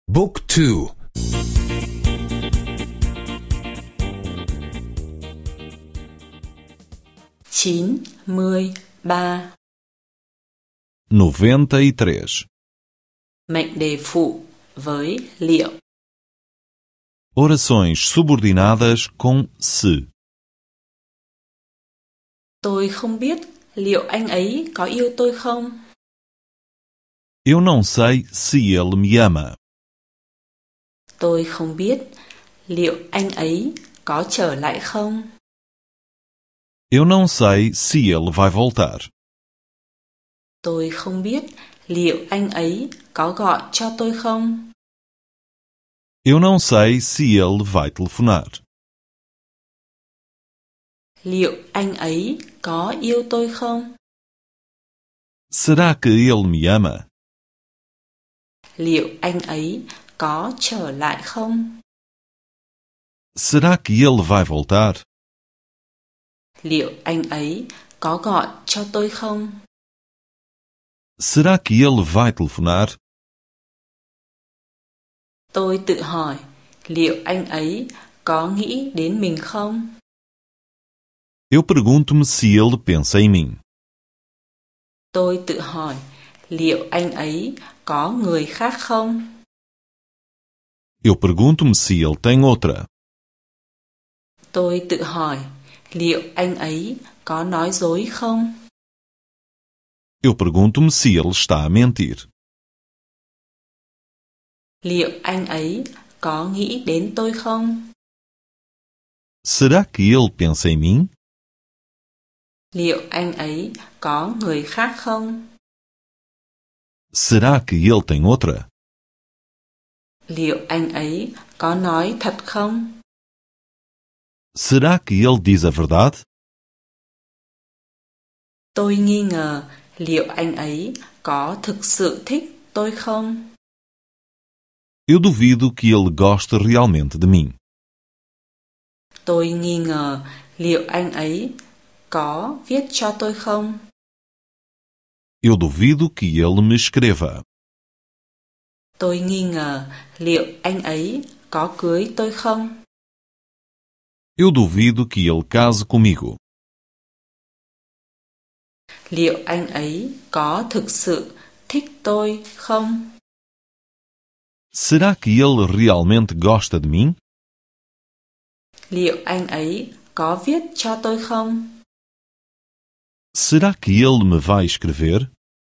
Book 2. 93. 93. Mệnh đề phụ với liệu. Orações subordinadas com se. Tôi không biết liệu anh ấy có yêu tôi không? Eu não sei se ele me ama. Tôi không biết liệu anh ấy có trở lại không? Eu não sei se ele vai voltar. Tôi không biết liệu anh ấy có gọi cho tôi không? Eu não sei se ele vai telefonar. Liệu anh ấy có yêu tôi không? Será que ele me ama? Liệu anh ấy có trở lại không? Será que ele vai voltar? Liệu anh ấy có gọi cho tôi không? Será que ele vai telefonar? Tôi tự hỏi liệu anh ấy có nghĩ đến mình không? Eu pergunto-me se ele pensa em mim. Tôi tự hỏi liệu anh ấy có người khác không? Eu pergunto-me se ele tem outra. Tôi tự hỏi liệu anh ấy có nói dối không? Eu pergunto-me se ele está a mentir. Liệu anh ấy có nghĩ đến tôi không? Será que ele pensa em mim? Liệu anh ấy có người khác không? Será que ele tem outra? Liệu anh ấy có nói thật không? Será que ele diz a verdade? Tôi nghi ngờ liệu anh ấy có thực sự thích tôi không? Eu duvido que ele goste realmente de mim. Tôi nghi ngờ liệu anh ấy có viết cho tôi không? Eu duvido que ele me escreva. Tôi nghi ngờ liệu anh ấy có cưới tôi không? Eu duvido que ele case comigo. Liệu anh ấy có thực sự thích tôi không? Será que ele realmente gosta de mim? Liệu anh ấy có viết cho tôi không? Será que ele me vai escrever?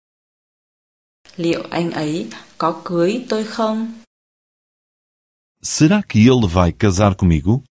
Liệu anh ấy có cưới tôi không? Será que ele vai casar comigo?